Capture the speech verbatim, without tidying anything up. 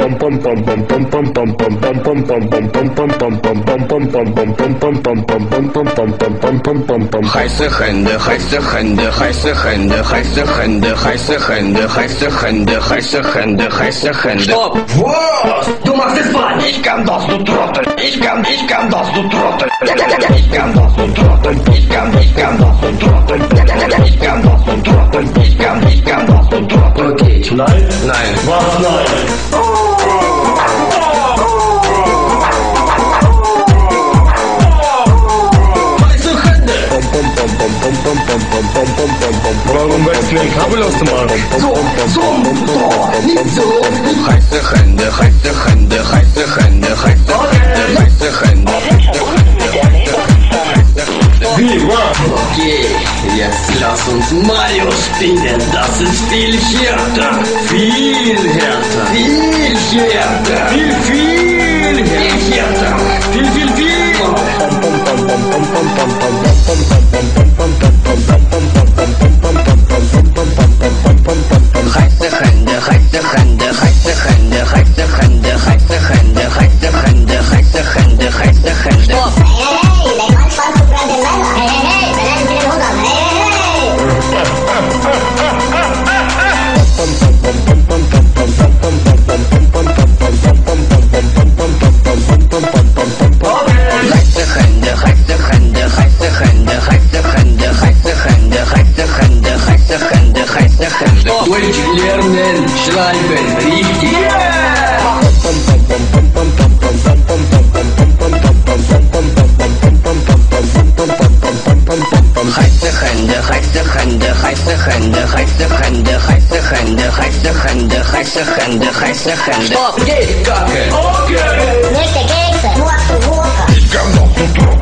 Heiße Hände, heiße Hände, heiße Hände, heiße Hände, heiße Hände, heiße Hände, heiße Hände, heiße Hände. Stopp! Was? Du machst es falsch! Ich kann das, du Trottel! Ich kann, ich kann das, du Trottel! Ich kann das, du Trottel! Ich kann, ich kann das, du Trottel! Ich kann das, du Trottel! Ich kann, ich kann das, du Trottel! Okay. Nein? Nein. Was nein? Warum wechseln Kabelautomaten? So, so, so, nicht so. Heiße Hände, heiße Hände, heiße Hände, heiße Hände, heiße Hände. Wie, was? Okay, jetzt lass uns Mario spielen. Das ist viel härter. Viel härter. Viel härter. Viel, viel Viel härter. Viel, viel, viel! Heiße Hände, heiße Hände, heiße Hände, heiße Hände, heiße Hände, heiße Hände, heiße Hände, heiße Hände. Stopp! Hey, hey, dein Mann spannt so gerade den Männer. Hey, hey, hey, wenn er wieder runter. Heiße Hände, heiße Hände, heiße Hände, heiße Hände, heiße Hände, heiße Hände, heiße Hände, heiße Hände. Deutsch lernen, schreiben, richtig. Heiße Hände, heiße Hände, heiße Hände, heiße Hände, heiße Hände, heiße Hände, heiße Hände, heiße Hände. Stopp, geht, Kacke. Okay! Nicht der Kekse, nur zu Wurfer. Ich kann das, du Trottel.